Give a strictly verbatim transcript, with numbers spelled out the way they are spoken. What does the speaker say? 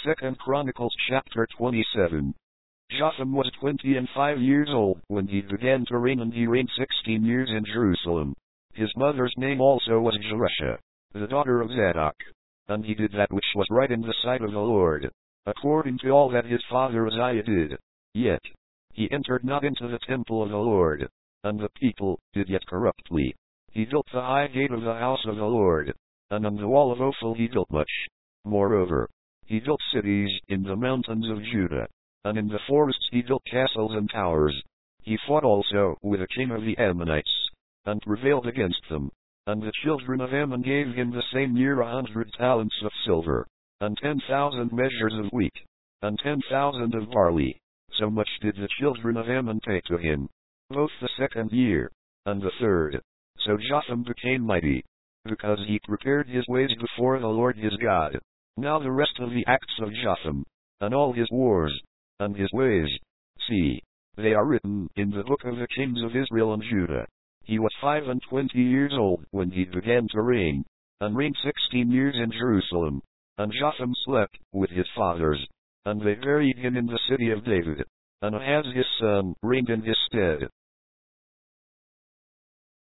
Second Chronicles chapter twenty-seven. Jotham was twenty and five years old when he began to reign, and he reigned sixteen years in Jerusalem. His mother's name also was Jerusha, the daughter of Zadok. And he did that which was right in the sight of the Lord, according to all that his father Uzziah did. Yet he entered not into the temple of the Lord, and the people did yet corruptly. He built the high gate of the house of the Lord, and on the wall of Ophel he built much. Moreover, he built cities in the mountains of Judah, and in the forests he built castles and towers. He fought also with the king of the Ammonites, and prevailed against them. And the children of Ammon gave him the same year a hundred talents of silver, and ten thousand measures of wheat, and ten thousand of barley. So much did the children of Ammon pay to him, both the second year, and the third. So Jotham became mighty, because he prepared his ways before the Lord his God. Now the rest of the acts of Jotham, and all his wars, and his ways, see, they are written in the book of the kings of Israel and Judah. He was five and twenty years old when he began to reign, and reigned sixteen years in Jerusalem. And Jotham slept with his fathers, and they buried him in the city of David. And Ahaz his son reigned in his stead.